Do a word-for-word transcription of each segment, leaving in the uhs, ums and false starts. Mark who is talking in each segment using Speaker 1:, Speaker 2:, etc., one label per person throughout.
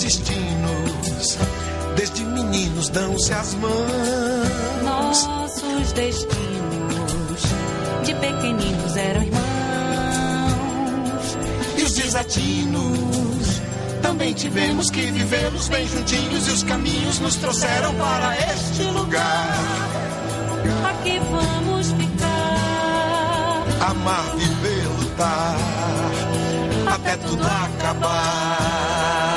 Speaker 1: destinos, desde meninos dão-se as mãos.
Speaker 2: Nossos destinos de pequeninos eram irmãos.
Speaker 1: E os desatinos também tivemos que vivê-los bem juntinhos, e os caminhos nos trouxeram para este lugar.
Speaker 2: Aqui vamos ficar,
Speaker 1: amar, viver, lutar, até tudo acabar.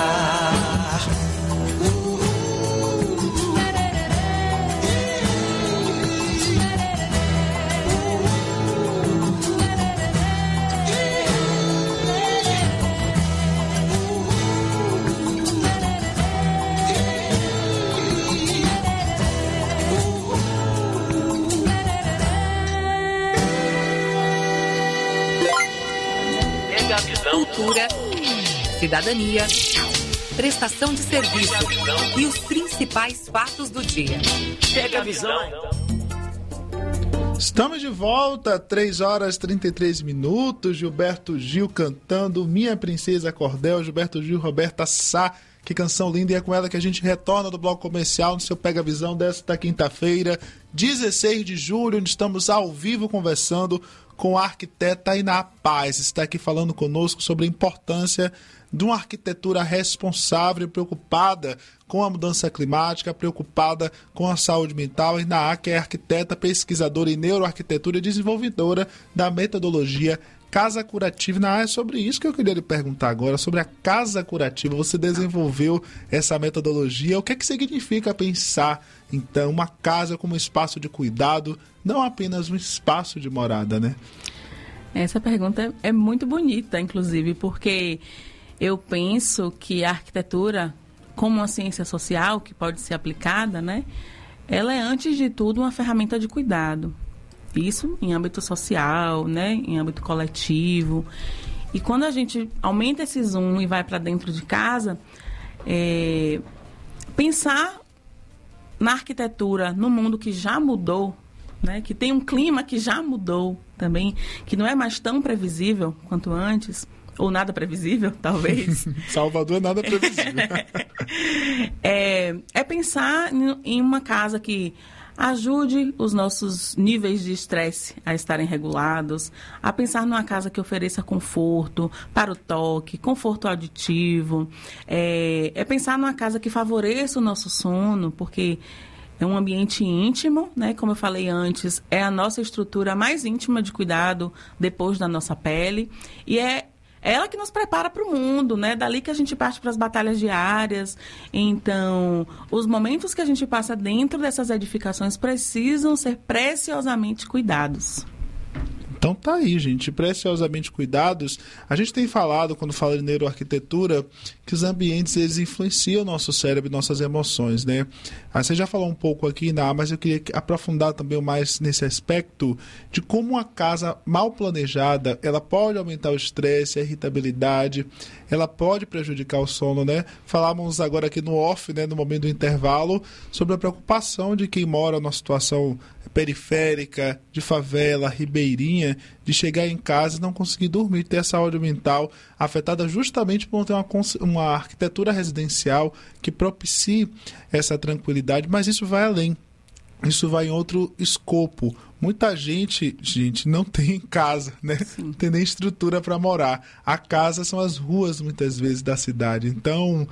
Speaker 3: Cultura, cidadania, prestação de serviço e os principais fatos do dia.
Speaker 4: Pega a visão.
Speaker 5: Estamos de volta, três horas e trinta e três minutos. Gilberto Gil cantando Minha Princesa Cordel. Gilberto Gil, Roberta Sá. Que canção linda, e é com ela que a gente retorna do bloco comercial no seu Pega Visão desta quinta-feira, dezesseis de julho, onde estamos ao vivo conversando com a arquiteta Tainá Paz. Está aqui falando conosco sobre a importância de uma arquitetura responsável e preocupada com a mudança climática, preocupada com a saúde mental. A Tainá, que é arquiteta, pesquisadora em neuroarquitetura e desenvolvedora da metodologia Casa Curativa. Na é sobre isso que eu queria lhe perguntar agora, sobre a Casa Curativa. Você desenvolveu essa metodologia. O que é que significa pensar, então, uma casa como um espaço de cuidado, não apenas um espaço de morada, né?
Speaker 6: Essa pergunta é muito bonita, inclusive, porque eu penso que a arquitetura, como uma ciência social que pode ser aplicada, né, ela é, antes de tudo, uma ferramenta de cuidado. Isso em âmbito social, né, em âmbito coletivo. E quando a gente aumenta esse zoom e vai para dentro de casa, é, pensar na arquitetura, no mundo que já mudou, né, que tem um clima que já mudou também, que não é mais tão previsível quanto antes, ou nada previsível, talvez.
Speaker 5: Salvador é nada previsível.
Speaker 6: é, é pensar em uma casa que ajude os nossos níveis de estresse a estarem regulados, a pensar numa casa que ofereça conforto para o toque, conforto auditivo, é, é pensar numa casa que favoreça o nosso sono, porque é um ambiente íntimo, né? Como eu falei antes, é a nossa estrutura mais íntima de cuidado depois da nossa pele, e é ela que nos prepara para o mundo, né? Dali que a gente parte para as batalhas diárias. Então, os momentos que a gente passa dentro dessas edificações precisam ser preciosamente cuidados.
Speaker 5: Então tá aí, gente, preciosamente cuidados. A gente tem falado, quando fala de neuroarquitetura, que os ambientes, eles influenciam o nosso cérebro e nossas emoções, né? Ah, você já falou um pouco aqui, Ná, mas eu queria aprofundar também mais nesse aspecto de como uma casa mal planejada, ela pode aumentar o estresse, a irritabilidade, ela pode prejudicar o sono, né? Falávamos agora aqui no off, né, no momento do intervalo, sobre a preocupação de quem mora numa situação periférica, de favela, ribeirinha, de chegar em casa e não conseguir dormir, ter a saúde mental afetada justamente por não ter uma, uma arquitetura residencial que propicie essa tranquilidade, mas isso vai além. Isso vai em outro escopo. Muita gente, gente, não tem casa, né? Sim. Não tem nem estrutura para morar. A casa são as ruas, muitas vezes, da cidade. Então,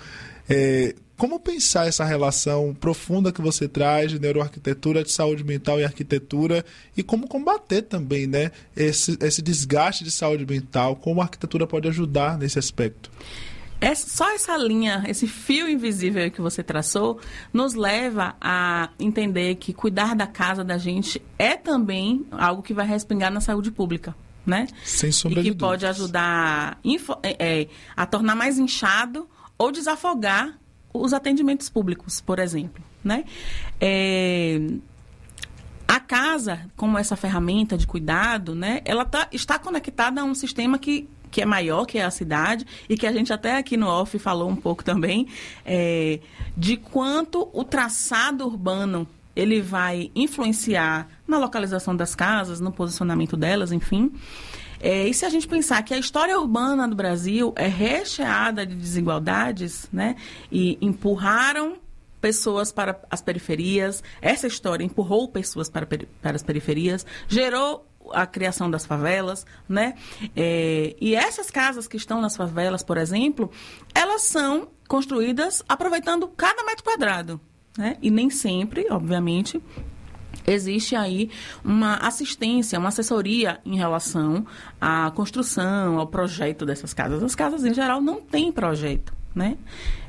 Speaker 5: é, como pensar essa relação profunda que você traz de neuroarquitetura, de saúde mental e arquitetura, e como combater também, né, esse, esse desgaste de saúde mental, como a arquitetura pode ajudar nesse aspecto?
Speaker 6: É só essa linha, esse fio invisível que você traçou, nos leva a entender que cuidar da casa da gente é também algo que vai respingar na saúde pública, né?
Speaker 5: Sem sombra de
Speaker 6: dúvidas. E que pode ajudar é, a tornar mais inchado ou desafogar os atendimentos públicos, por exemplo, né? É... A casa, como essa ferramenta de cuidado, né, ela tá, está conectada a um sistema que que é maior, que é a cidade, e que a gente até aqui no off falou um pouco também, é, de quanto o traçado urbano ele vai influenciar na localização das casas, no posicionamento delas, enfim. É, e se a gente pensar que a história urbana do Brasil é recheada de desigualdades, né? E empurraram pessoas para as periferias, essa história empurrou pessoas para, para as periferias, gerou a criação das favelas, né? É, e essas casas que estão nas favelas, por exemplo, elas são construídas aproveitando cada metro quadrado, né? E nem sempre, obviamente, existe aí uma assistência, uma assessoria em relação à construção, ao projeto dessas casas. As casas, em geral, não têm projeto, né?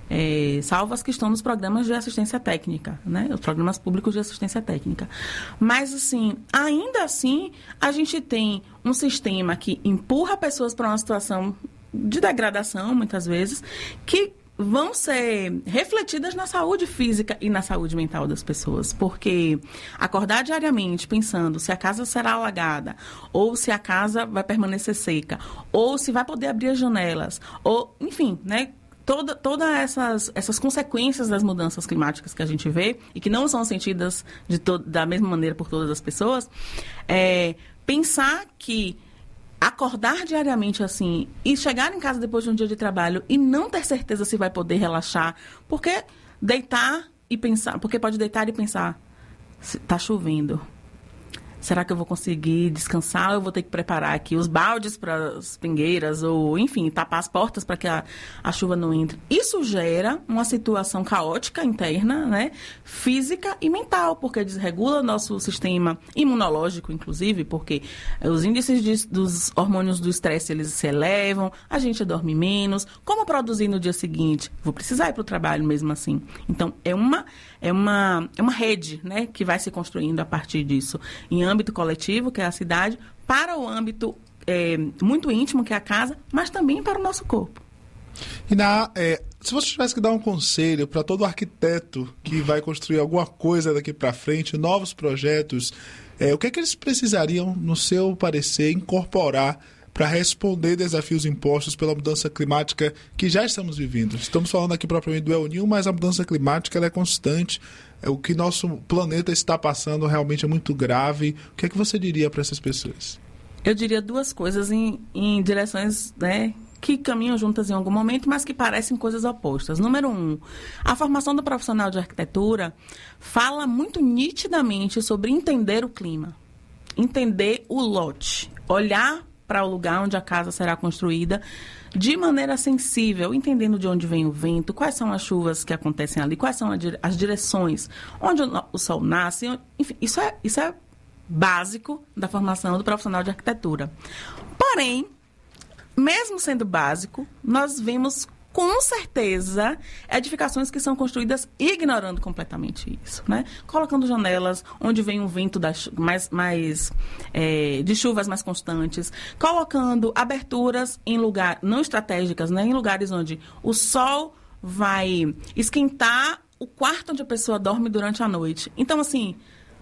Speaker 6: É, salvo as que estão nos programas de assistência técnica, né? Os programas públicos de assistência técnica. Mas, assim, ainda assim, a gente tem um sistema que empurra pessoas para uma situação de degradação, muitas vezes, que vão ser refletidas na saúde física e na saúde mental das pessoas. Porque acordar diariamente pensando se a casa será alagada, ou se a casa vai permanecer seca, ou se vai poder abrir as janelas, ou, enfim, né? Toda, todas essas, essas consequências das mudanças climáticas que a gente vê e que não são sentidas de to- da mesma maneira por todas as pessoas, é, pensar que acordar diariamente assim e chegar em casa depois de um dia de trabalho e não ter certeza se vai poder relaxar, porque deitar e pensar, porque pode deitar e pensar, está chovendo. Será que eu vou conseguir descansar ou eu vou ter que preparar aqui os baldes para as pingueiras ou, enfim, tapar as portas para que a, a chuva não entre? Isso gera uma situação caótica interna, né? Física e mental, porque desregula nosso sistema imunológico, inclusive, porque os índices de, dos hormônios do estresse, eles se elevam, a gente dorme menos. Como produzir no dia seguinte? Vou precisar ir para o trabalho mesmo assim. Então, é uma, é uma, é uma rede, né, que vai se construindo a partir disso. Em âmbito coletivo, que é a cidade, para o âmbito é, muito íntimo, que é a casa, mas também para o nosso corpo.
Speaker 5: E na, é, se você tivesse que dar um conselho para todo arquiteto que vai construir alguma coisa daqui para frente, novos projetos, é, o que é que eles precisariam, no seu parecer, incorporar para responder desafios impostos pela mudança climática que já estamos vivendo? Estamos falando aqui propriamente do El Niño, mas a mudança climática ela é constante. O que nosso planeta está passando realmente é muito grave. O que é que você diria para essas pessoas?
Speaker 6: Eu diria duas coisas em, em direções, né, que caminham juntas em algum momento, mas que parecem coisas opostas. Número um, a formação do profissional de arquitetura fala muito nitidamente sobre entender o clima, entender o lote, olhar para o lugar onde a casa será construída de maneira sensível, entendendo de onde vem o vento, quais são as chuvas que acontecem ali, quais são as direções, onde o sol nasce, enfim, isso é, isso é básico da formação do profissional de arquitetura. Porém, mesmo sendo básico, nós vemos com certeza edificações que são construídas ignorando completamente isso, né? Colocando janelas onde vem um vento das, mais, mais é, de chuvas mais constantes, colocando aberturas em lugares não estratégicas, né? Em lugares onde o sol vai esquentar o quarto onde a pessoa dorme durante a noite. Então, assim,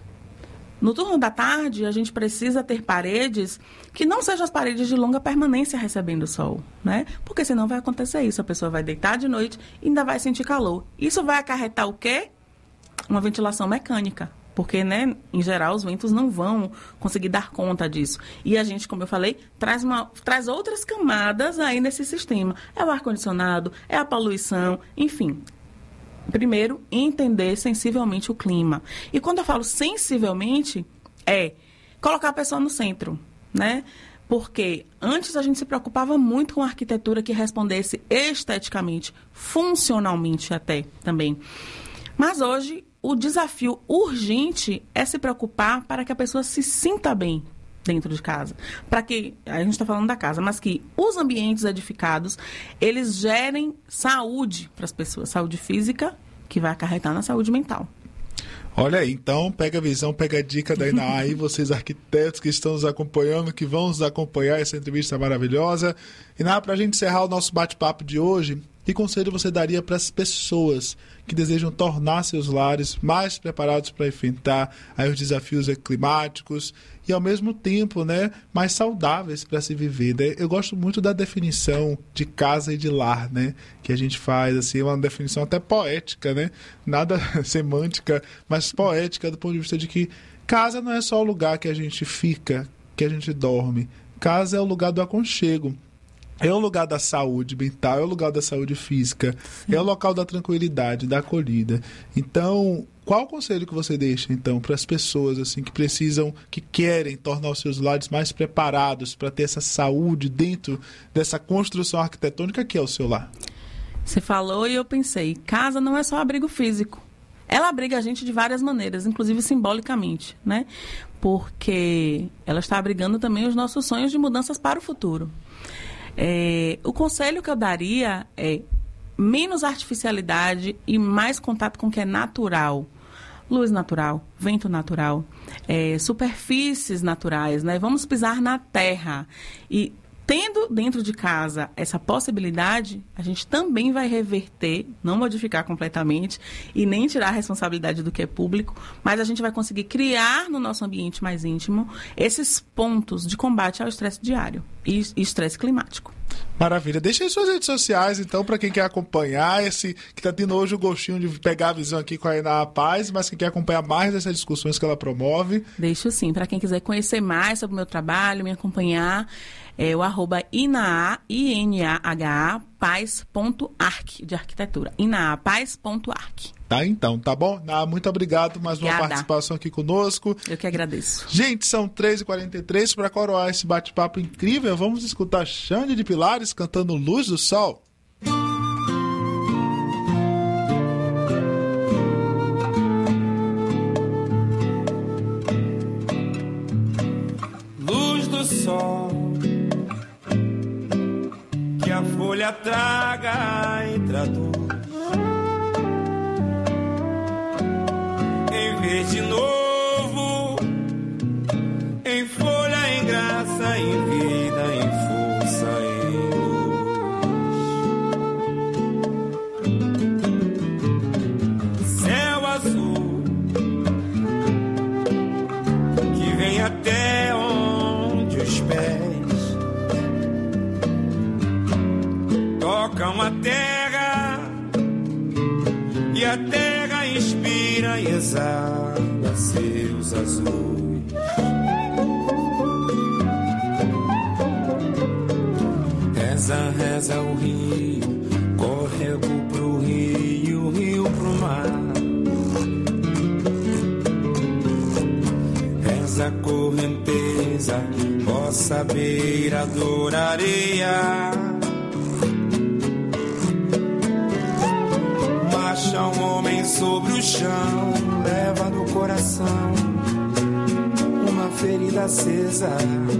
Speaker 6: no turno da tarde, a gente precisa ter paredes que não sejam as paredes de longa permanência recebendo sol, né? Porque senão vai acontecer isso. A pessoa vai deitar de noite e ainda vai sentir calor. Isso vai acarretar o quê? Uma ventilação mecânica. Porque, né, em geral, os ventos não vão conseguir dar conta disso. E a gente, como eu falei, traz, uma, traz outras camadas aí nesse sistema. É o ar-condicionado, é a poluição, enfim. Primeiro, entender sensivelmente o clima. E quando eu falo sensivelmente, é colocar a pessoa no centro, né? Porque antes a gente se preocupava muito com a arquitetura que respondesse esteticamente, funcionalmente até também. Mas hoje, o desafio urgente é se preocupar para que a pessoa se sinta bem dentro de casa. Para que, a gente está falando da casa, mas que os ambientes edificados, eles gerem saúde para as pessoas. Saúde física, que vai acarretar na saúde mental.
Speaker 5: Olha aí, então, pega a visão, pega a dica da Iná aí, vocês arquitetos que estão nos acompanhando, que vão nos acompanhar essa entrevista maravilhosa. Iná, para a gente encerrar o nosso bate-papo de hoje, que conselho você daria para as pessoas que desejam tornar seus lares mais preparados para enfrentar aí os desafios climáticos e, ao mesmo tempo, né, mais saudáveis para se viver, né? Eu gosto muito da definição de casa e de lar, né, que a gente faz, assim, uma definição até poética, né? Nada semântica, mas poética do ponto de vista de que casa não é só o lugar que a gente fica, que a gente dorme. Casa é o lugar do aconchego. É o lugar da saúde mental, é o lugar da saúde física, Sim. é o local da tranquilidade, da acolhida. Então, qual o conselho que você deixa, então, para as pessoas assim, que precisam, que querem tornar os seus lares mais preparados para ter essa saúde dentro dessa construção arquitetônica que é o seu lar?
Speaker 6: Você falou e eu pensei, casa não é só abrigo físico. Ela abriga a gente de várias maneiras, inclusive simbolicamente, né? Porque ela está abrigando também os nossos sonhos de mudanças para o futuro. É, o conselho que eu daria é menos artificialidade e mais contato com o que é natural. Luz natural, vento natural, é, superfícies naturais, né? Vamos pisar na terra. E tendo dentro de casa essa possibilidade, a gente também vai reverter, não modificar completamente e nem tirar a responsabilidade do que é público, mas a gente vai conseguir criar no nosso ambiente mais íntimo esses pontos de combate ao estresse diário e estresse climático.
Speaker 5: Maravilha. Deixa aí suas redes sociais, então, para quem quer acompanhar esse, que está tendo hoje o gostinho de pegar a visão aqui com a Iná Paz, mas quem quer acompanhar mais dessas discussões que ela promove.
Speaker 6: Deixo sim. Para quem quiser conhecer mais sobre o meu trabalho, me acompanhar, é o arroba inaa, I N A H A, paz.arc, de arquitetura. inaapaz ponto arc.
Speaker 5: Tá, então, tá bom? Ah, muito obrigado mais uma
Speaker 6: Obrigada.
Speaker 5: participação aqui conosco.
Speaker 6: Eu que agradeço.
Speaker 5: Gente, são três e quarenta e três. Para coroar esse bate-papo incrível, vamos escutar Xande de Pilares cantando Luz do Sol.
Speaker 4: Luz do sol, que a folha traga e traduz em verde novo, em folha, em graça, em vida, em força, em luz. Céu azul que vem até onde os pés tocam a terra e a terra inspira e exala seus azuis. Reza, reza o rio, córrego pro rio, rio pro mar. Reza a correnteza, vossa beira dor areia. Marcha um homem sobre o chão, leva no coração uma ferida acesa.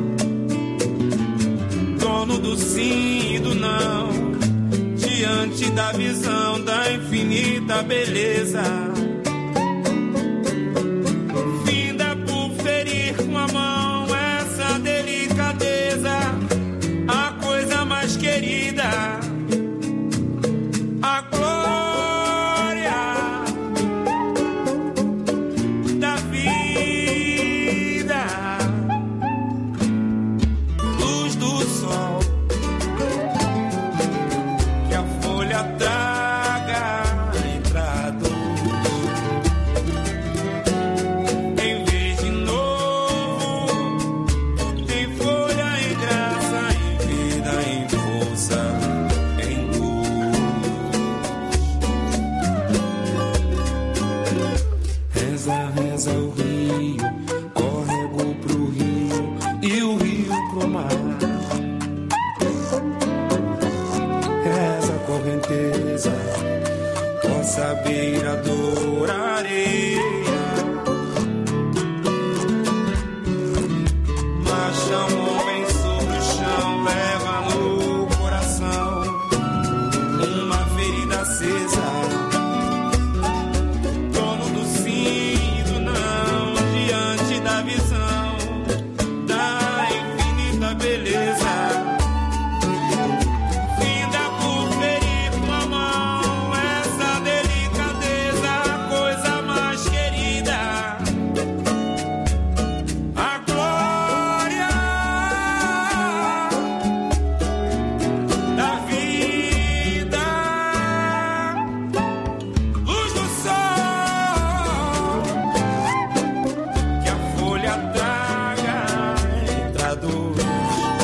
Speaker 4: Dono do sim e do não, diante da visão da infinita beleza. Finda por ferir com a mão essa delicadeza, a coisa mais querida, a glória da vida. Luz do sol, que a folha traga entrado em verde novo, em folha, em graça, em vida, em força, em luz. Reza, reza o rio, córrego pro rio e o rio pro mar. Reza a correnteza, vossa beira dor areia. Marcha um homem sobre o chão, leva no coração uma ferida acesa. Dono do sim e do não, diante da visão da infinita beleza. Finda por ferir com a mão essa delicadeza, a coisa mais querida, a glória da vida. Luz do sol, que a folha traga e traduz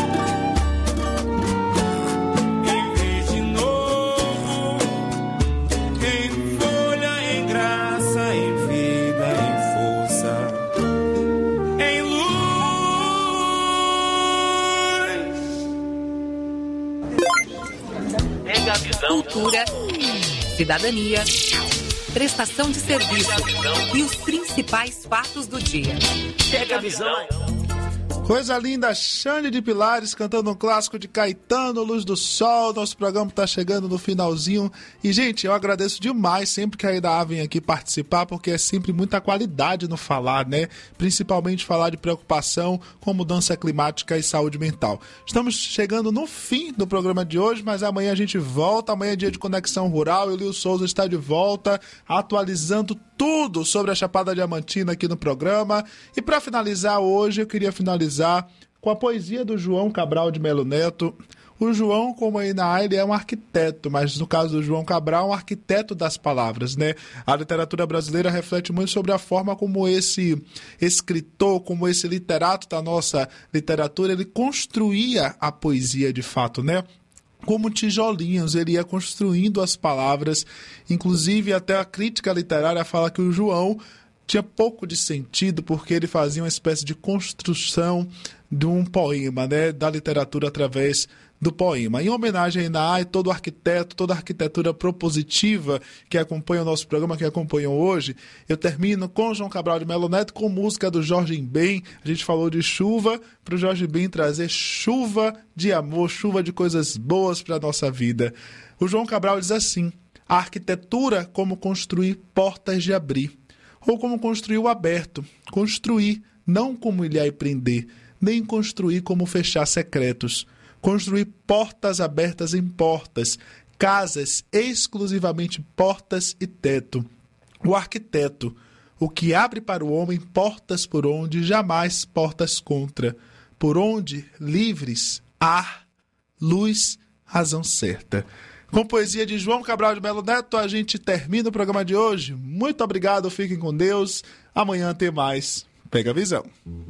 Speaker 3: cultura, cidadania, prestação de serviço e os principais fatos do dia.
Speaker 7: Pega a visão.
Speaker 5: Coisa linda, Xande de Pilares cantando um clássico de Caetano, Luz do Sol. Nosso programa está chegando no finalzinho. E, gente, eu agradeço demais sempre que a Aida vem aqui participar, porque é sempre muita qualidade no falar, né? Principalmente falar de preocupação com mudança climática e saúde mental. Estamos chegando no fim do programa de hoje, mas amanhã a gente volta. Amanhã é dia de Conexão Rural e o Lio Souza está de volta, atualizando tudo sobre a Chapada Diamantina aqui no programa. E para finalizar hoje, eu queria finalizar com a poesia do João Cabral de Melo Neto. O João, como aí na ele é um arquiteto, mas no caso do João Cabral, um arquiteto das palavras, né? A literatura brasileira reflete muito sobre a forma como esse escritor, como esse literato da nossa literatura, ele construía a poesia de fato, né? Como tijolinhos, ele ia construindo as palavras. Inclusive, até a crítica literária fala que o João tinha pouco de sentido, porque ele fazia uma espécie de construção de um poema, né, da literatura através do poema. Em homenagem a Inaá, todo arquiteto, toda a arquitetura propositiva que acompanha o nosso programa, que acompanham hoje, eu termino com João Cabral de Melo Neto, com música do Jorge Ben. A gente falou de chuva, para o Jorge Ben trazer chuva de amor, chuva de coisas boas para a nossa vida. O João Cabral diz assim: a arquitetura como construir portas de abrir, ou como construir o aberto. Construir, não como ilhar e prender, nem construir como fechar secretos. Construir portas abertas em portas, casas exclusivamente portas e teto. O arquiteto, o que abre para o homem portas por onde, jamais portas contra. Por onde, livres, ar, luz, razão certa. Com poesia de João Cabral de Melo Neto, a gente termina o programa de hoje. Muito obrigado, fiquem com Deus. Amanhã tem mais. Pega a visão.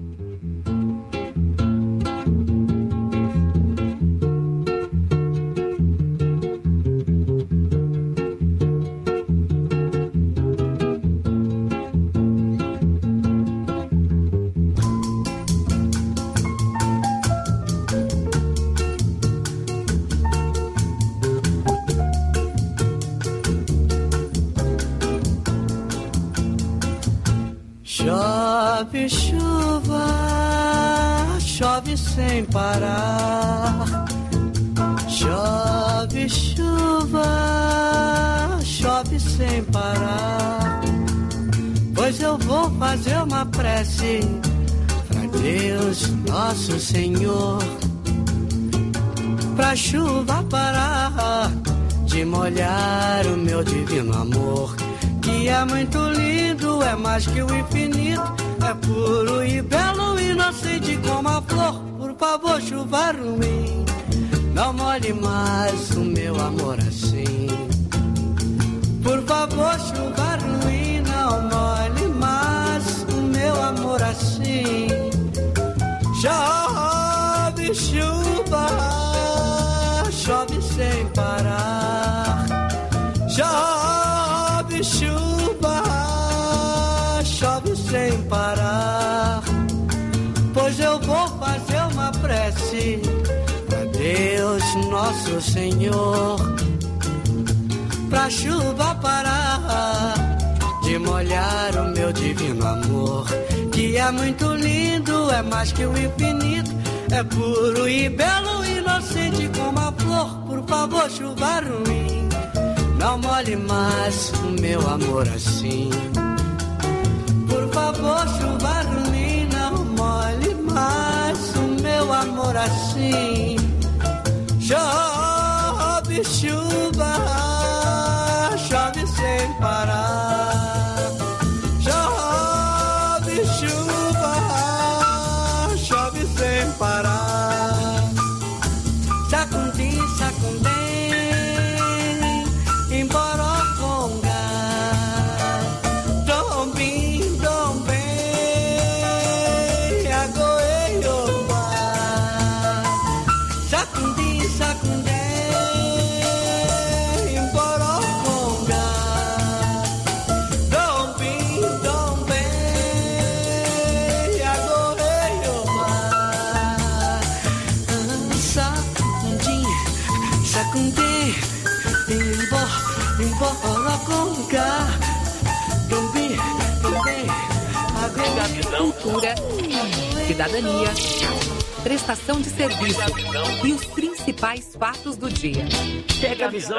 Speaker 8: Chove chuva, chove sem parar. Chove chuva, chove sem parar. Pois eu vou fazer uma prece pra Deus nosso Senhor, pra chuva parar de molhar o meu divino amor, que é muito lindo, é mais que o infinito, é puro e belo, inocente como a flor. Por favor, chuva ruim, não molhe mais o meu amor assim. Por favor, chuva ruim, não molhe mais o meu amor assim. Chove chuva, chove sem parar. Chove chuva, chove sem parar. Pois eu vou fazer uma prece pra Deus nosso Senhor, pra chuva parar de molhar o meu divino amor, que é muito lindo, é mais que o infinito, é puro e belo, inocente como a flor. Por favor, chuva ruim, não molhe mais o meu amor assim. Por favor, chuva ruim, não molhe mais o meu amor assim. Chove chuva, chove sem parar. Chove chuva, chove sem parar. Sacundim, sacundim, Emboroconga, Dombim, Dombim, Agoeiobá.
Speaker 3: cidadania, prestação de serviço e os principais fatos do dia.
Speaker 7: Pega a visão.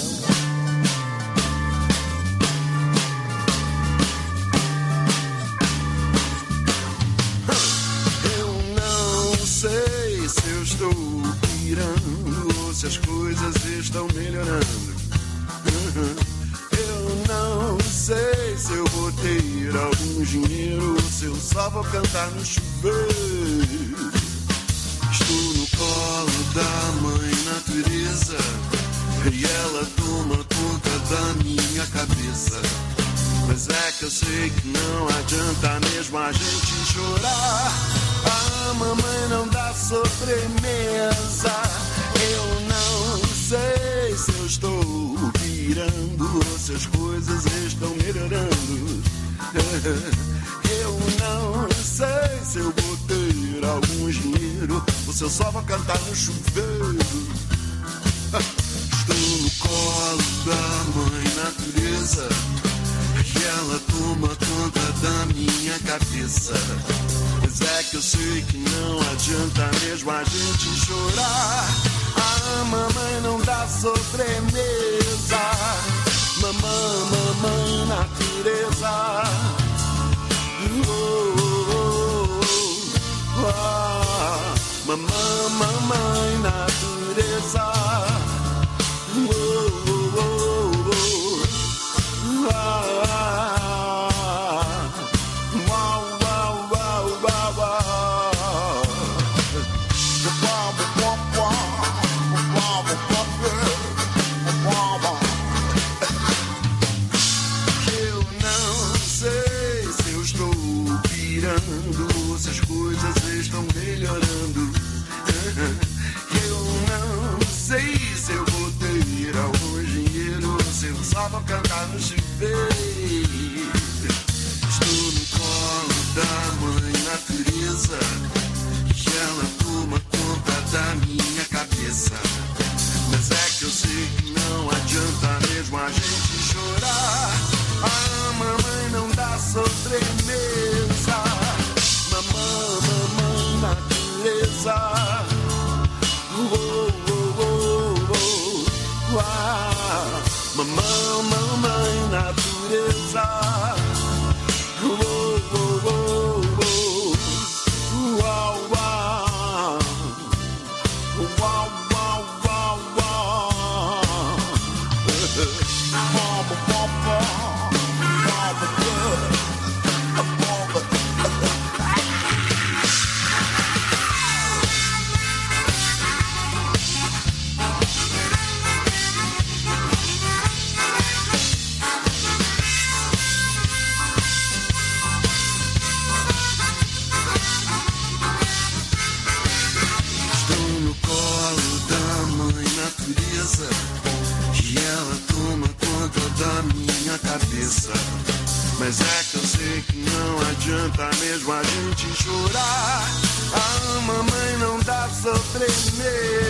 Speaker 1: Eu não sei se eu estou pirando ou se as coisas estão melhorando. Eu não sei se eu vou ter algum dinheiro ou se eu só vou cantar no chuveiro. Estou no colo da mãe natureza e ela toma conta da minha cabeça. Mas é que eu sei que não adianta mesmo a gente chorar. A mamãe não dá sobremesa. Eu não sei se eu estou pirando ou se as coisas estão melhorando. Eu não sei se eu vou ter algum dinheiro ou se eu só vou cantar no chuveiro. Estou no colo da mãe natureza e ela toma conta da minha cabeça. Mas é que eu sei que não adianta mesmo a gente chorar. A mamãe não dá sobremesa. Mamãe, mamãe natureza. Oh, oh, oh, oh. Mamãe, mamãe natureza. Oh, oh, oh, oh. Ah, wow, wow, wow, wow, wow. Eu não sei se eu estou pirando, se as coisas estão melhorando. Eu não sei se eu vou ter algum dinheiro, se eu só vou cantar no chuveiro. Estou no colo da mãe natureza e ela toma conta da minha cabeça. Mas é que eu sei que não adianta mesmo a gente chorar. A mamãe não dá sobremesa. Mamãe, mamãe natureza. Oh, oh, oh, oh. Ah, mamãe, mamãe natureza. Oh, oh, oh, oh. Uau, uau. Uau, uau, uau, uau. E ela toma conta da minha cabeça. Mas é que eu sei que não adianta mesmo a gente chorar. A mamãe não dá sobremesa.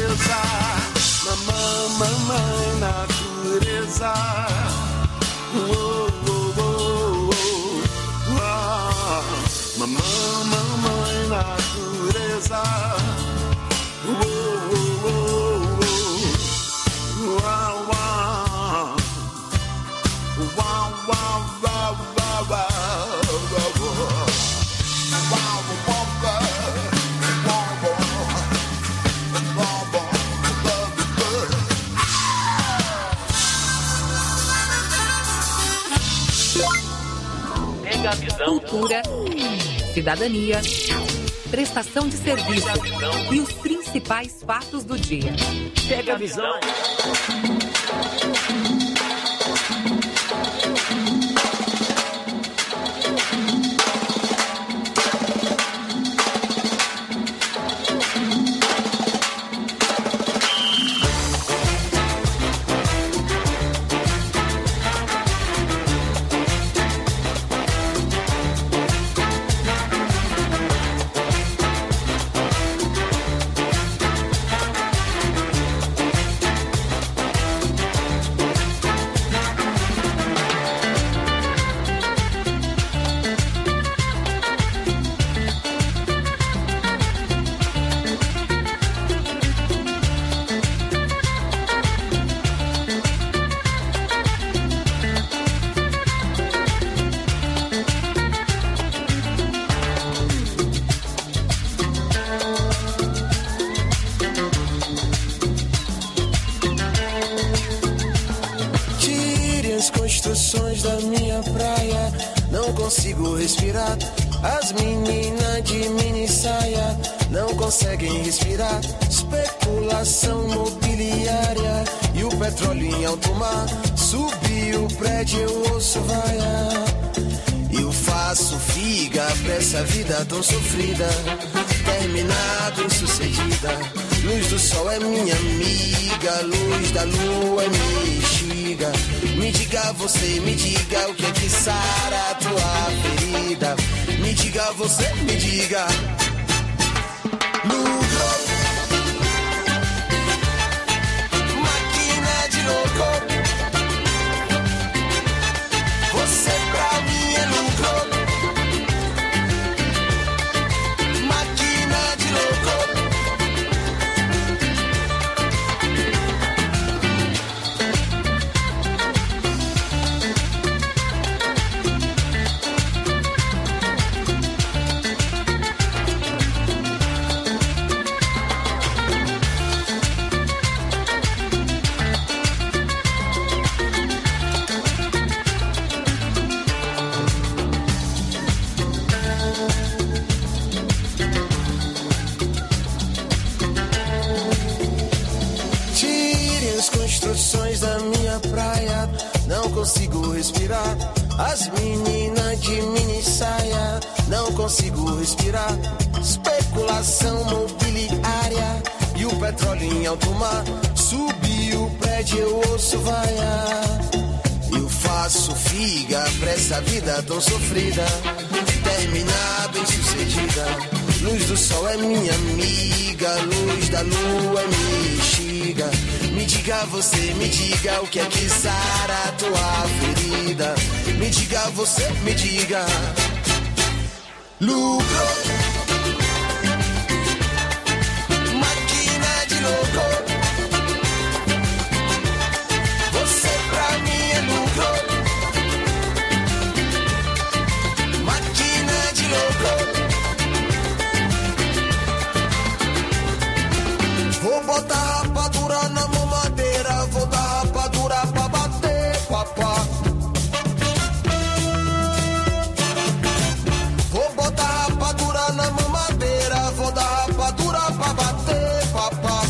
Speaker 1: Mamãe, mamãe natureza. Oh, oh, oh, oh. Ah, mamãe, mamãe natureza. Oh, oh, oh, oh. Wow, wow. Wow, wow, wow, wow, wow, wow. Wow, wow,
Speaker 3: Cultura, cidadania, prestação de serviço e os principais fatos do dia.
Speaker 7: Pega a visão.
Speaker 9: construções da minha praia, não consigo respirar. As meninas de mini saia não conseguem respirar. Especulação mobiliária e o petróleo em alto mar. Subiu o prédio, eu ouço vaiar. Eu faço figa pra essa vida tão sofrida. Terminar bem sucedida. Luz do sol é minha amiga, luz da lua é minha bexiga. Me diga você, me diga o que é que sara a tua ferida. Me diga você, me diga. Lucro, máquina de louco. Você pra mim é lucro. Máquina de louco. Da minha praia, não consigo respirar. As meninas de mini saia, não consigo respirar. Especulação mobiliária e o petróleo em alto mar. Subiu o prédio, eu ouço vaiar. Eu faço figa pra essa vida tão sofrida. Terminar bem sucedida. Luz do sol é minha amiga, luz da lua é minha bexiga. Me diga você, me diga o que é que sara a tua ferida. Me diga você, me diga. Lucro, máquina de louco. Você pra mim é lucro. Máquina de louco. Vou botar rapadura na mamadeira, vou dar rapadura pra bater, papá. Vou botar rapadura na mamadeira, vou dar rapadura pra bater, papá.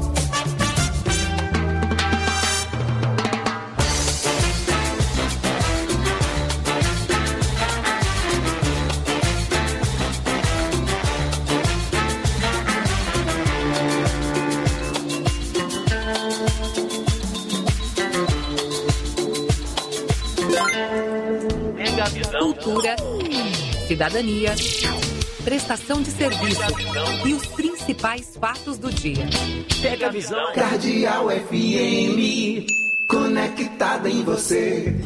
Speaker 3: Cultura, cidadania, prestação de serviço e os principais fatos do dia.
Speaker 7: Pega a visão.
Speaker 10: Cardeal F M, conectada em você.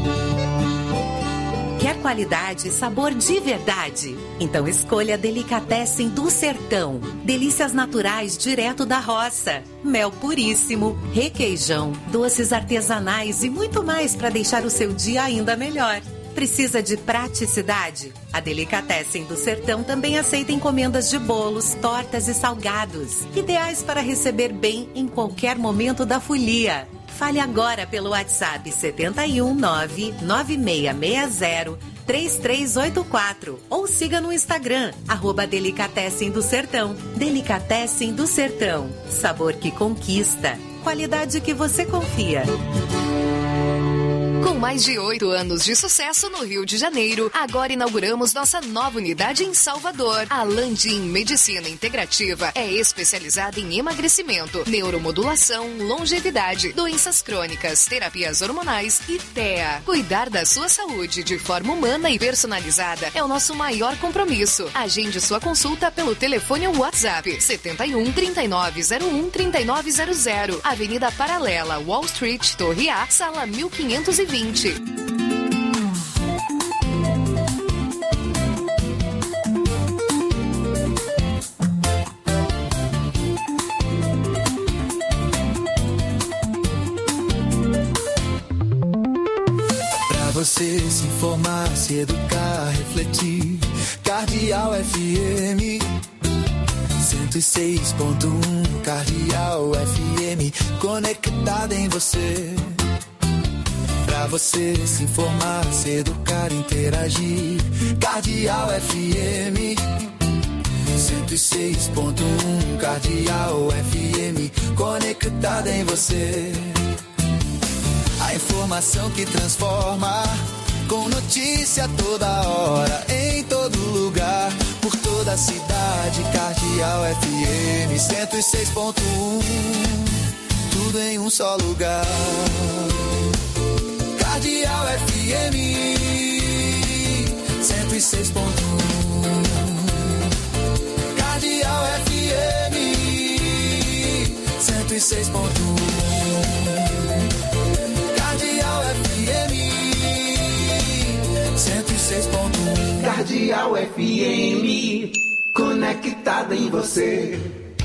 Speaker 11: Quer qualidade e sabor de verdade? Então escolha Delicatessen do Sertão. Delícias naturais direto da roça. Mel puríssimo, requeijão, doces artesanais e muito mais para deixar o seu dia ainda melhor. Precisa de praticidade? A Delicatessen do Sertão também aceita encomendas de bolos, tortas e salgados, ideais para receber bem em qualquer momento da folia. Fale agora pelo WhatsApp sete um nove, nove seis seis zero, três três oito quatro ou siga no Instagram, arroba Delicatessen do Sertão. Delicatessen do Sertão, sabor que conquista, qualidade que você confia.
Speaker 12: Com mais de oito anos de sucesso no Rio de Janeiro, agora inauguramos nossa nova unidade em Salvador. A Landim Medicina Integrativa é especializada em emagrecimento, neuromodulação, longevidade, doenças crônicas, terapias hormonais e T E A. Cuidar da sua saúde de forma humana e personalizada é o nosso maior compromisso. Agende sua consulta pelo telefone ou WhatsApp setenta e um, trinta e nove zero um, trinta e nove zero zero, Avenida Paralela, Wall Street, Torre A, sala mil quinhentos e vinte.
Speaker 10: Pra você se informar, se educar, refletir, Cardeal F M cento e seis ponto um, Cardeal F M, conectada em você. Pra Pra você se informar, se educar, interagir. Cardeal F M cento e seis ponto um, Cardeal F M, conectada em você. A informação que transforma, com notícia toda hora, em todo lugar, por toda a cidade. Cardeal F M cento e seis ponto um, tudo em um só lugar. Cardeal F M cento e seis ponto um, Cardeal F M cento e seis ponto um, Cardeal F M cento e seis ponto um,
Speaker 13: Cardeal F M, conectada em você.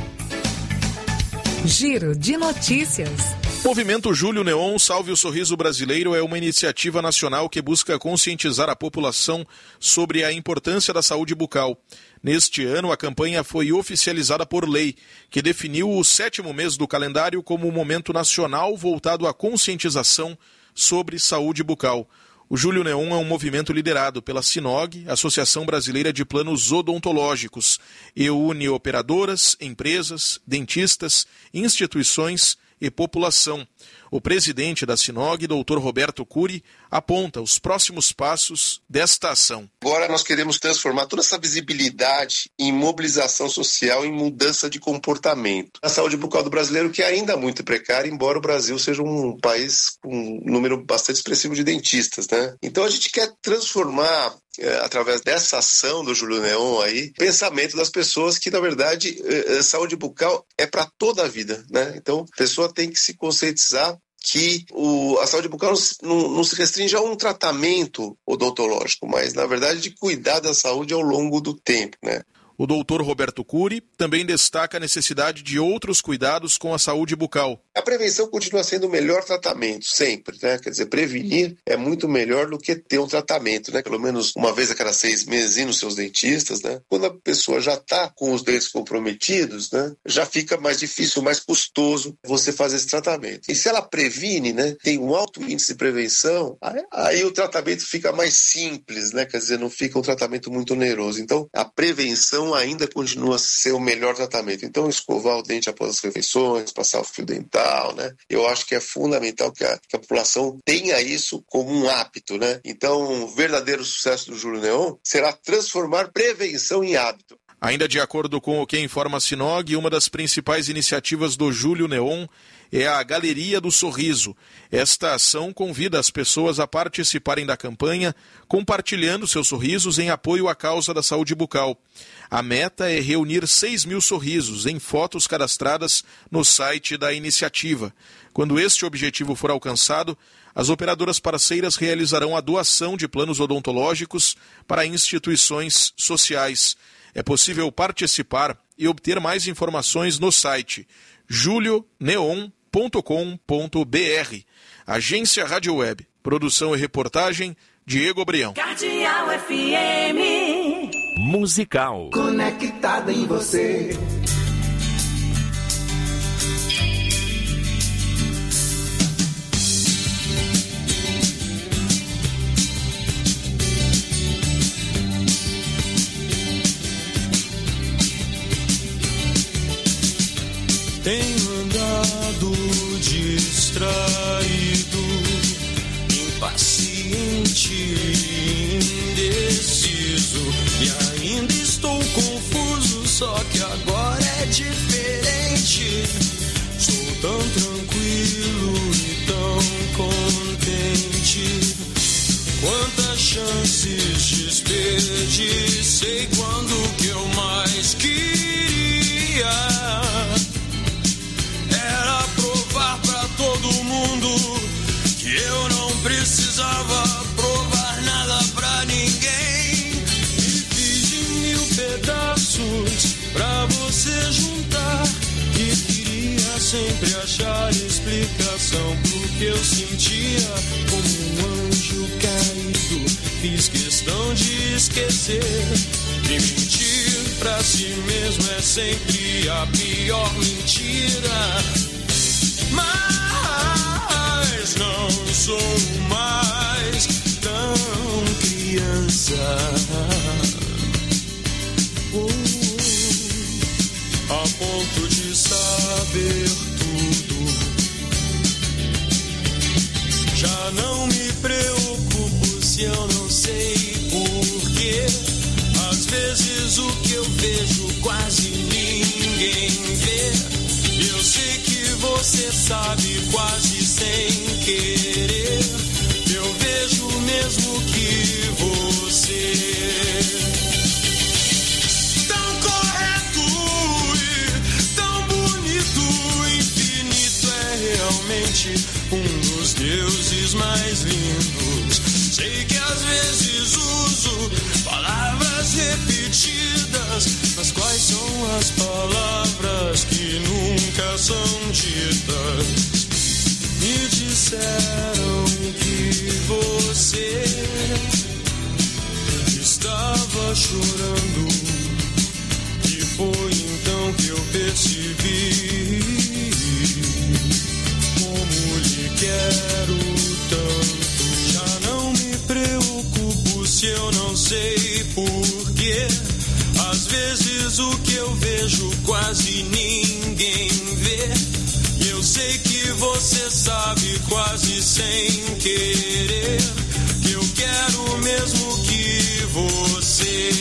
Speaker 3: Giro de notícias.
Speaker 14: Movimento Júlio Neon Salve o Sorriso Brasileiro é uma iniciativa nacional que busca conscientizar a população sobre a importância da saúde bucal. Neste ano, a campanha foi oficializada por lei, que definiu o sétimo mês do calendário como um momento nacional voltado à conscientização sobre saúde bucal. O Júlio Neon é um movimento liderado pela Sinog, Associação Brasileira de Planos Odontológicos, e une operadoras, empresas, dentistas, instituições e população. O presidente da Sinog, doutor Roberto Cury, aponta os próximos passos desta ação.
Speaker 15: Agora nós queremos transformar toda essa visibilidade em mobilização social, em mudança de comportamento. A saúde bucal do brasileiro, que é ainda muito precária, embora o Brasil seja um país com um número bastante expressivo de dentistas, né? Então a gente quer transformar, é, através dessa ação do Júlio Neon aí, pensamento das pessoas que, na verdade, é, saúde bucal é para toda a vida, né? Então a pessoa tem que se conscientizar que o, a saúde bucal não, não se restringe a um tratamento odontológico, mas, na verdade, de cuidar da saúde ao longo do tempo, né?
Speaker 14: O doutor Roberto Cury também destaca a necessidade de outros cuidados com a saúde bucal.
Speaker 15: A prevenção continua sendo o melhor tratamento, sempre, né? Quer dizer, prevenir é muito melhor do que ter um tratamento, né? Pelo menos uma vez a cada seis meses ir nos seus dentistas, né? Quando a pessoa já está com os dentes comprometidos, né? Já fica mais difícil, mais custoso você fazer esse tratamento. E se ela previne, né? Tem um alto índice de prevenção, aí, aí o tratamento fica mais simples, né? Quer dizer, não fica um tratamento muito oneroso. Então, a prevenção ainda continua a ser o melhor tratamento. Então, escovar o dente após as refeições, passar o fio dental, né? Eu acho que é fundamental que a, que a população tenha isso como um hábito, né? Então, o verdadeiro sucesso do Júlio Neon será transformar prevenção em hábito.
Speaker 14: Ainda de acordo com o que informa a Sinog, uma das principais iniciativas do Júlio Neon é a Galeria do Sorriso. Esta ação convida as pessoas a participarem da campanha, compartilhando seus sorrisos em apoio à causa da saúde bucal. A meta é reunir seis mil sorrisos em fotos cadastradas no site da iniciativa. Quando este objetivo for alcançado, as operadoras parceiras realizarão a doação de planos odontológicos para instituições sociais. É possível participar e obter mais informações no site julio neon ponto com ponto b r. Agência Rádio Web. Produção e reportagem, Diego Brião.
Speaker 13: Cardeal F M.
Speaker 16: Musical.
Speaker 13: Conectada em você.
Speaker 17: Tenho andado distraído, impaciente e indeciso, e ainda estou confuso, só que agora é diferente. Sou tão tranquilo e tão contente. Quantas chances desperdicei quando que eu mais queria era provar pra todo mundo que eu não precisava provar nada pra ninguém. Me fiz de mil pedaços pra você juntar e queria sempre achar explicação pro que eu sentia. Como um anjo caído, fiz questão de esquecer. E mentir pra si mesmo é sempre a pior mentira. Mas não sou mais a ponto de saber tudo. Já não me preocupo se eu não sei porquê. Às vezes o que eu vejo quase ninguém vê. Eu sei que você sabe quase sem querer. Eu vejo o mesmo que você. Tão correto e tão bonito, infinito é realmente um dos deuses mais lindos. Sei que às vezes uso palavras repetidas, mas quais são as palavras que nunca são ditas? Me disseram que você estava chorando, e foi então que eu percebi como lhe quero tanto. Já não me preocupo se eu não sei porquê. Às vezes o que eu vejo quase ninguém vê. Eu sei que você sabe quase sem querer que eu quero o mesmo que você.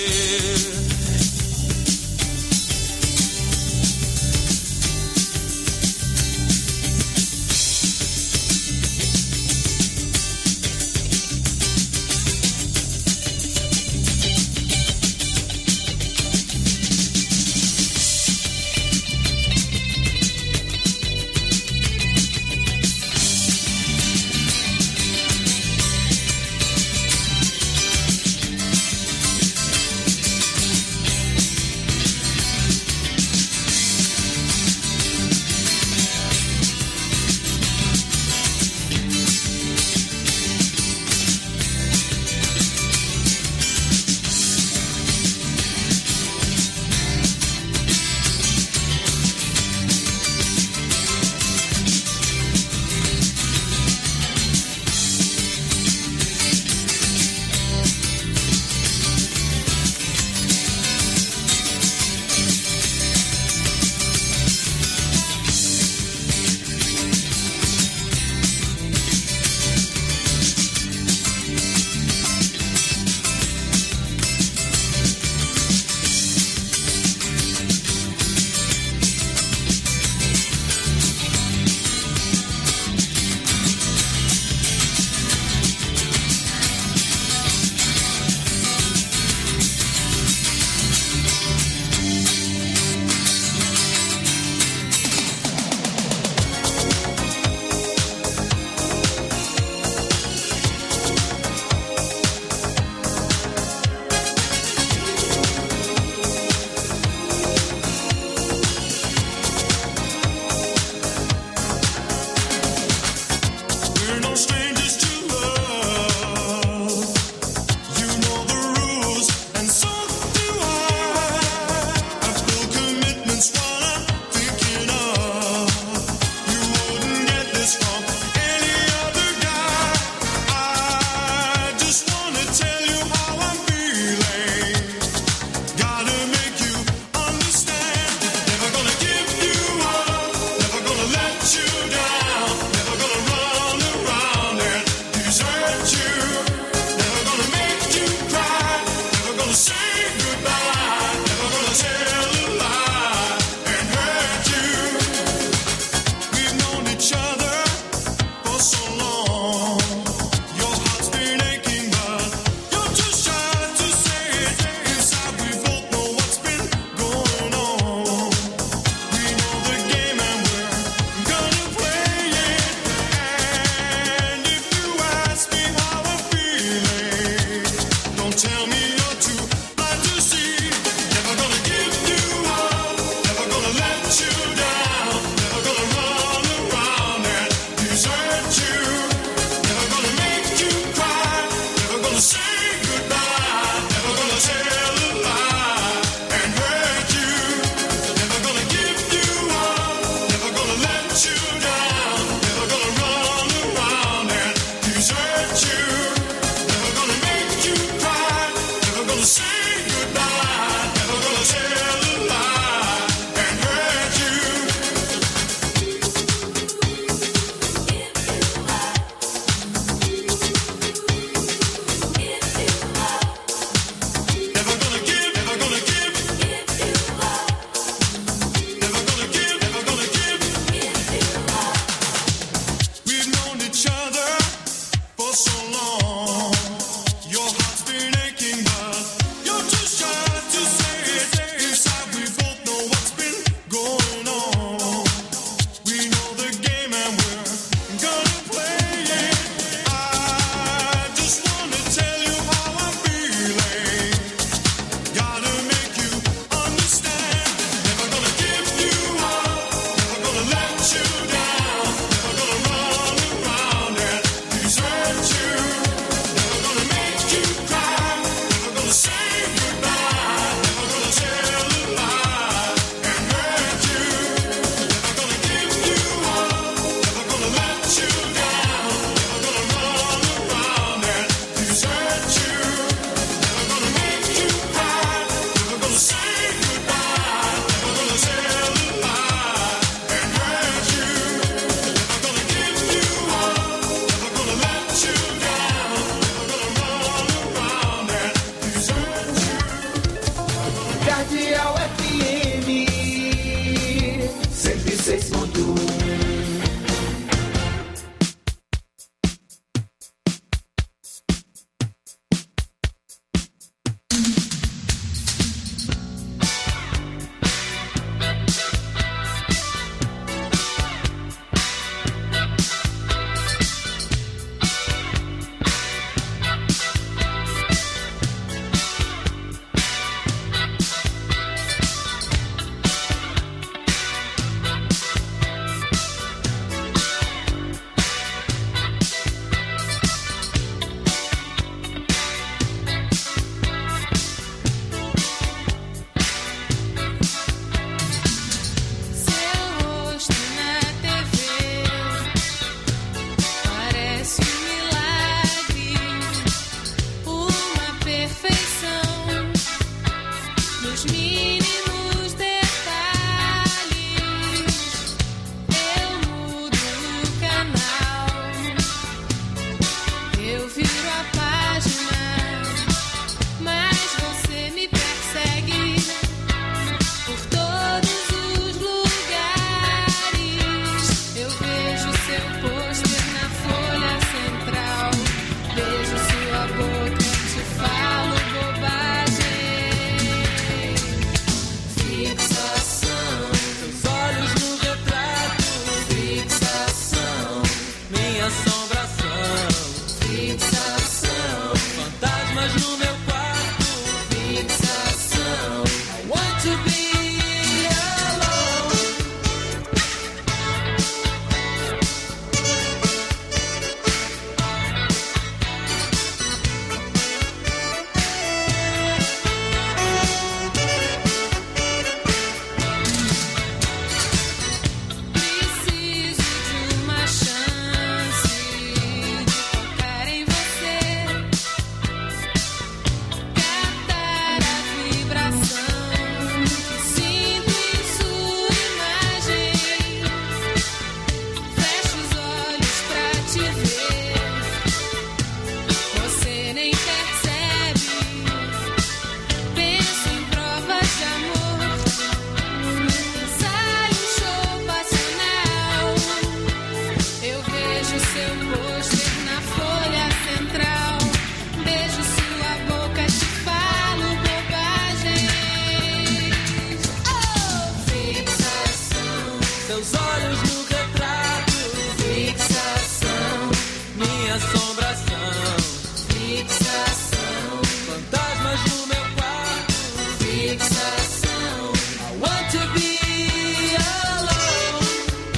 Speaker 16: seus olhos no retrato. Fixação, minha assombração. Fixação, fantasmas no meu quarto. Fixação, I want to be alone.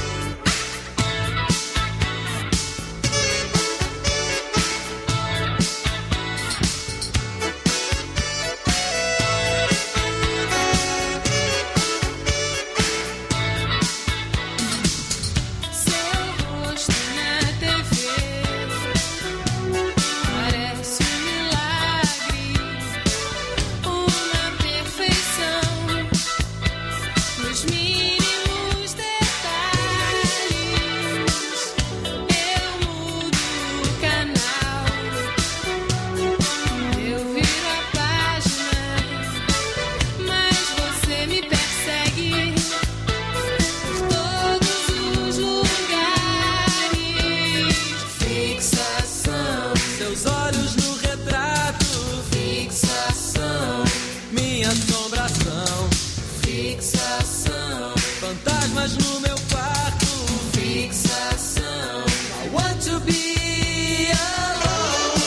Speaker 2: Seu rosto na T V parece um milagre, uma perfeição nos mínimos detalhes. Eu mudo o canal, eu viro a página, mas você me persegue por todos os lugares.
Speaker 16: Fixação, seus olhos no retrato. Fixação, minha assombração. Fixação, fantasmas no meu quarto. Fixação, I want to be alone.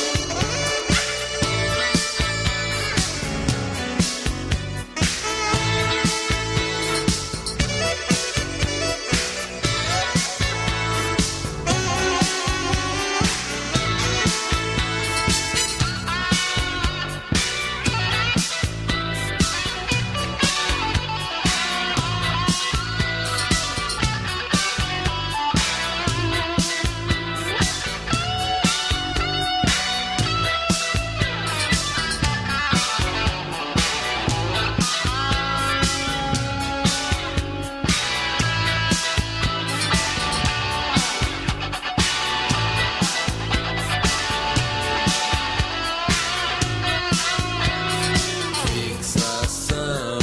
Speaker 16: Fixação,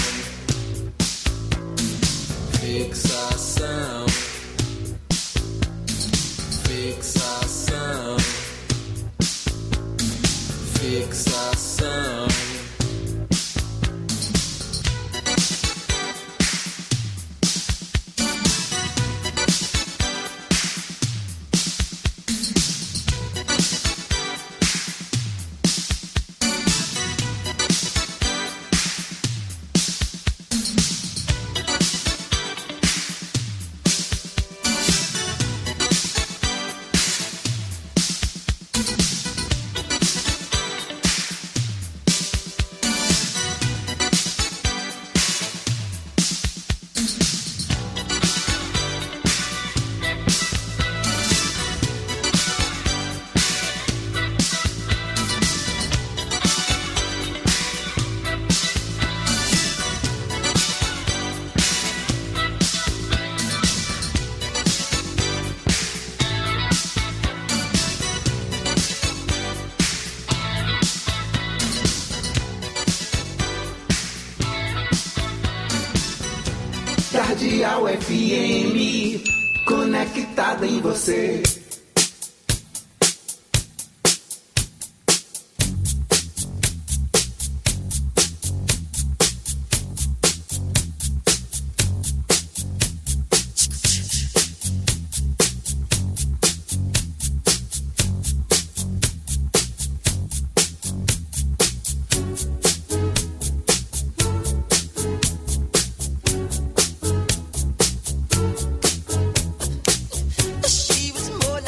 Speaker 16: fixação, fixação, fixação.
Speaker 13: Cardeal F M, conectada em você.
Speaker 16: She was more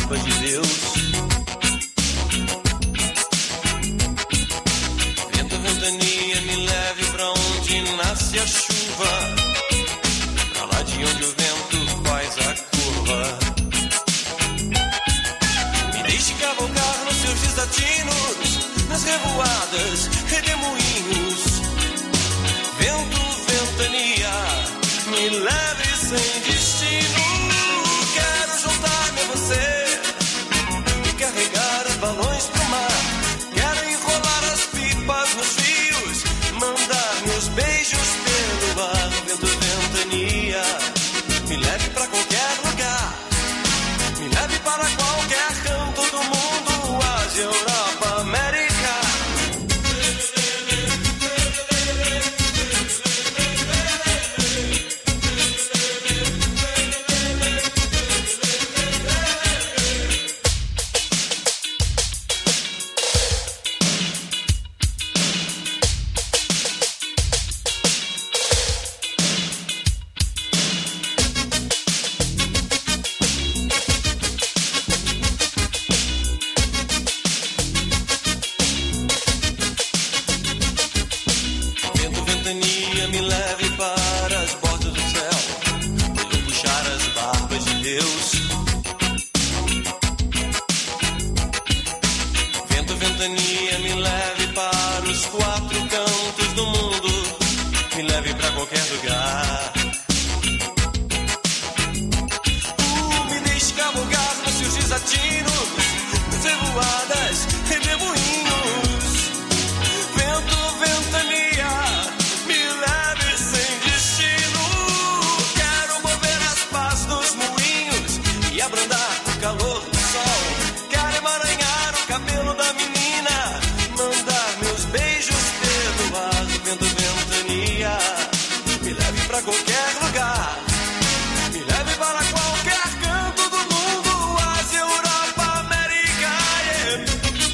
Speaker 16: barba de Deus. Vento, ventania, me leve pra onde nasce a chuva, pra lá de onde o vento faz a curva. Me deixe cavalgar nos seus desatinos, nas revoadas, redemoinhos. Vento, ventania, me leve sem destino. Quero juntar-me a você e carregar os balões pro mar. Quero enrolar as pipas nos fios, mandar meus beijos pelo ar. Vento, ventania, me leve pra qualquer lugar, me leve para qualquer canto do mundo, Ásia, Europa, América. Me leve para as bordas do céu, vou puxar as barbas de Deus. Vento, ventania, me leve para os quatro cantos do mundo, me leve para qualquer lugar. Uh, me deixe cavalgar nos seus desatinos, nas revoadas, redemoinhos. Vento, ventania, abrandar o calor do sol. Quero emaranhar o cabelo da menina, mandar meus beijos pelo ar. Vento, ventania, me leve pra qualquer lugar, me leve para qualquer canto do mundo, Ásia, Europa, América. Yeah.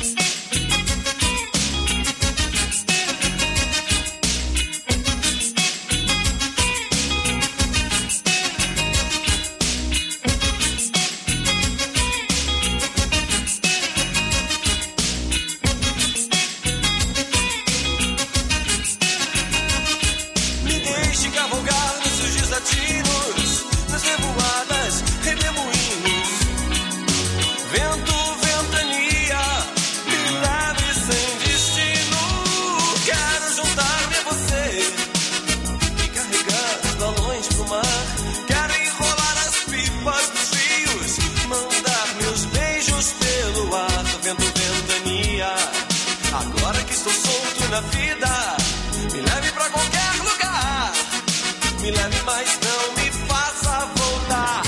Speaker 16: Nas revoadas, redemoinhos. Vento, ventania, me leve sem destino. Quero juntar-me a você e carregar os balões pro mar. Quero enrolar as pipas dos fios, mandar meus beijos pelo ar. Vento, ventania, agora que estou solto na vida, me leve pra qualquer lugar, me leve, mas não me faça voltar.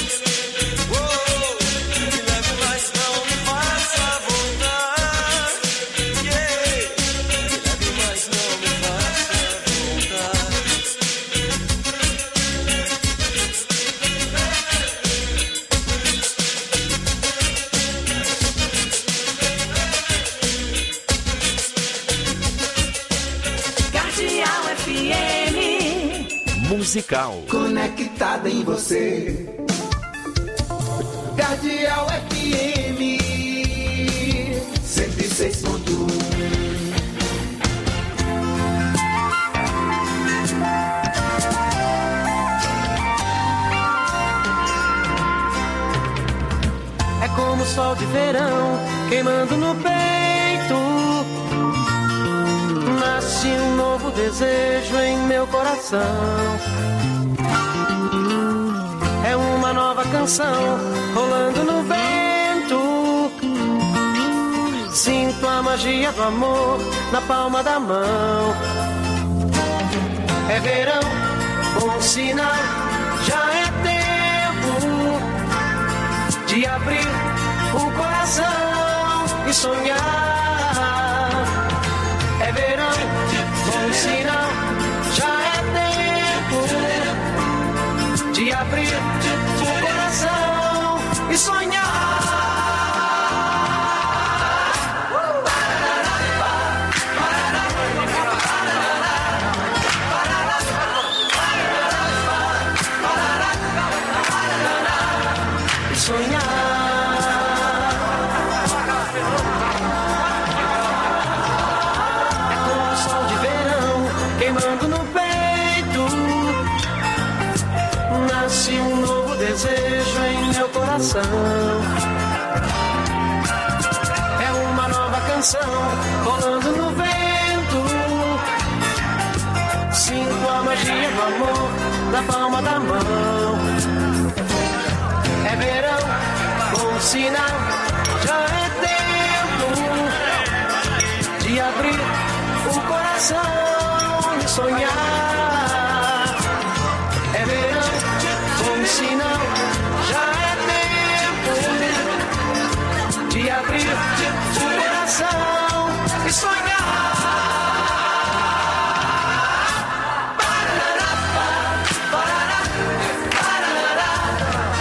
Speaker 16: Oh, me leve, mas não me faça voltar. Yeah. Me leve, mas não me faça voltar.
Speaker 13: Cardeal F M
Speaker 18: musical.
Speaker 13: Conectada em você. Cardeal F M cento e seis ponto um.
Speaker 19: É como o sol de verão queimando no peito. Nasce um novo desejo em meu coração. É uma nova canção rolando no vento. Sinto a magia do amor na palma da mão. É verão, bom sinal, já é tempo de abrir o coração e sonhar. É verão, bom sinal, já é tempo de abrir o coração e sonhar. E sonhar. desejo em meu coração. É uma nova canção rolando no vento. Sinto a magia do amor na palma da mão. É verão, bom sinal, já é tempo de abrir o coração e sonhar.